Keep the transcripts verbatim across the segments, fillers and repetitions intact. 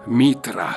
Митра.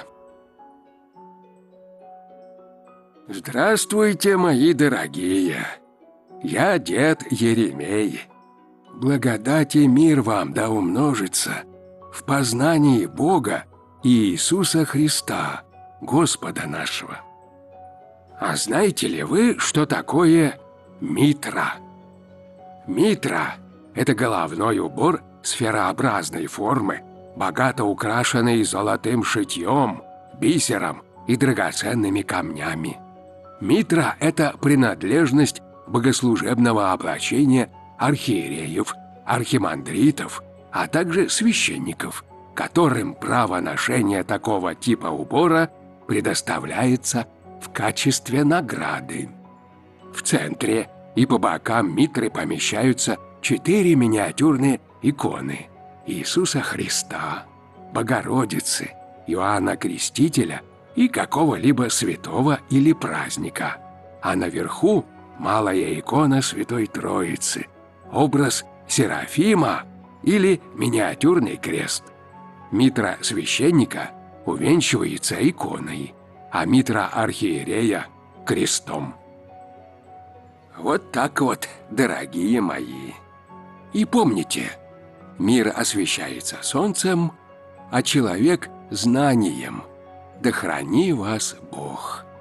Здравствуйте, мои дорогие! Я дед Еремей. Благодать и мир вам да умножится в познании Бога и Иисуса Христа, Господа нашего. А знаете ли вы, что такое митра? Митра – это головной убор сферообразной формы, богато украшенный золотым шитьем, бисером и драгоценными камнями. Митра – это принадлежность богослужебного облачения архиереев, архимандритов, а также священников, которым право ношения такого типа убора предоставляется в качестве награды. В центре и по бокам митры помещаются четыре миниатюрные иконы Иисуса Христа, Богородицы, Иоанна Крестителя и какого-либо святого или праздника. А наверху малая икона Святой Троицы, образ Серафима или миниатюрный крест. Митра священника увенчивается иконой, а митра архиерея – крестом. Вот так вот, дорогие мои. И помните, мир освещается солнцем, а человек – знанием. Да храни вас Бог!